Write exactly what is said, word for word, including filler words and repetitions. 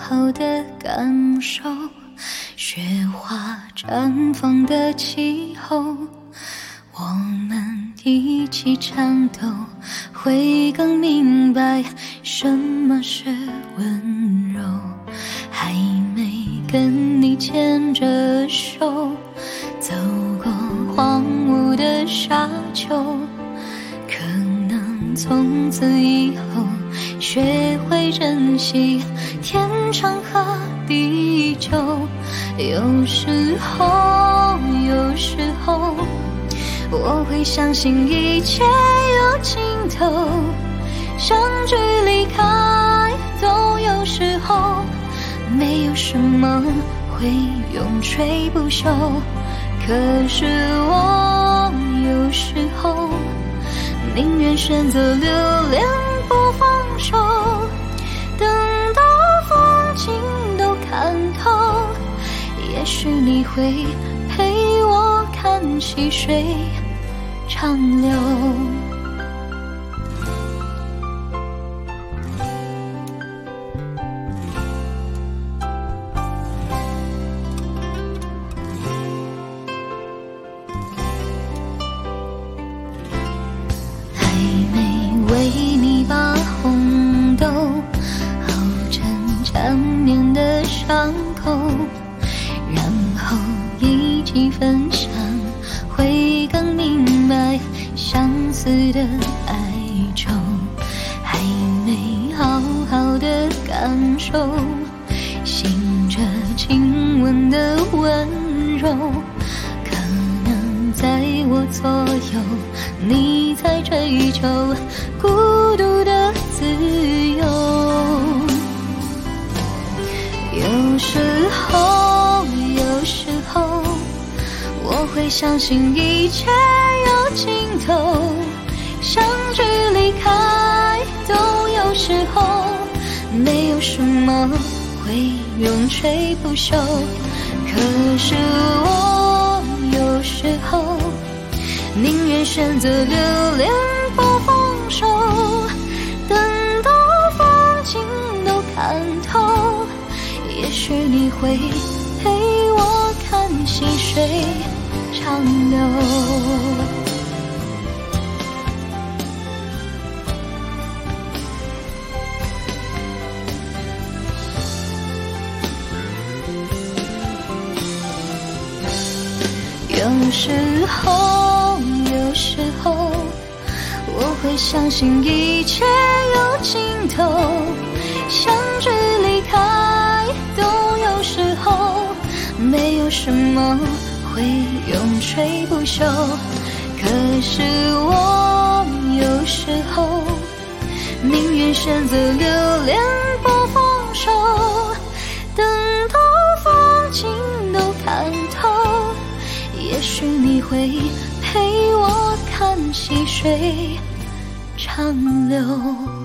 好的感受，雪花绽放的气候，我们一起颤抖，会更明白什么是温柔。还没跟你牵着手，走过荒芜的沙丘，可能从此以后学会珍惜天长和地久。有时候有时候我会相信一切有尽头，相聚离开都有时候，没有什么会永垂不朽。可是我有时候宁愿选择留恋不放手，等到风景都看透，也许你会陪我看细水长流。为你把红豆熬成缠绵的伤口，然后一起分享，会更明白相思的哀愁。还没好好的感受醒着亲吻的温柔，可能在我左右，你在追求孤独的自由。有时候有时候我会相信一切有尽头，相聚离开都有时候，没有什么会永垂不朽。可是我有时候宁愿选择留恋不放手，等到风景都看透，也许你会陪我看细水长流。有时候有时候我会相信一切有尽头，相聚离开都有时候，没有什么会永垂不朽。可是我有时候宁愿选择留恋不放手，等到风景都看透，也许你会陪我看细水长流。